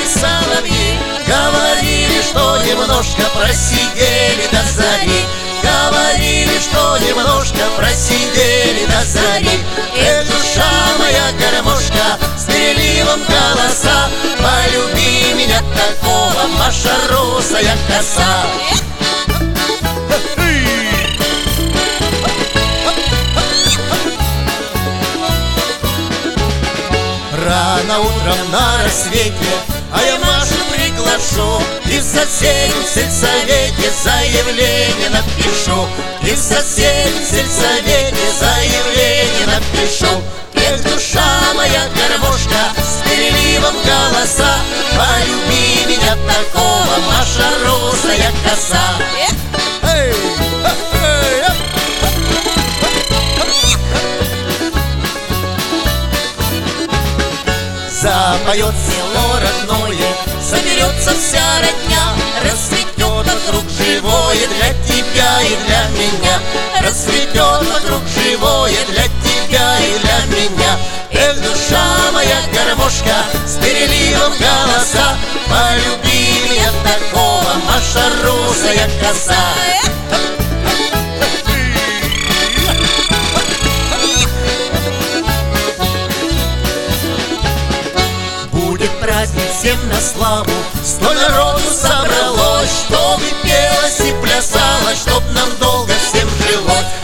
соловьи. Говорили, что немножко просидели до зари. Говорили, что немножко просидели до зари. Эх, душа моя, гармошка, с переливом голоса, полюби меня такого, Маша русая коса. Рано утром на рассвете, а я Машу приглашу, и в соседнем сельсовете заявление напишу. И в соседнем сельсовете заявление напишу. Эх, душа моя, гармошка, с переливом голоса, полюби меня такого, Маша русая коса. Запоет село родное, соберется вся родня, расцветет вокруг живое для тебя и для меня. Расцветет вокруг живое для тебя и для меня. Эх, душа моя, гармошка, с переливом голоса, полюби меня такого, Маша русая коса. Праздник всем на славу, столь народу собралось, чтобы пелось и плясало, чтоб нам долго всем жилось.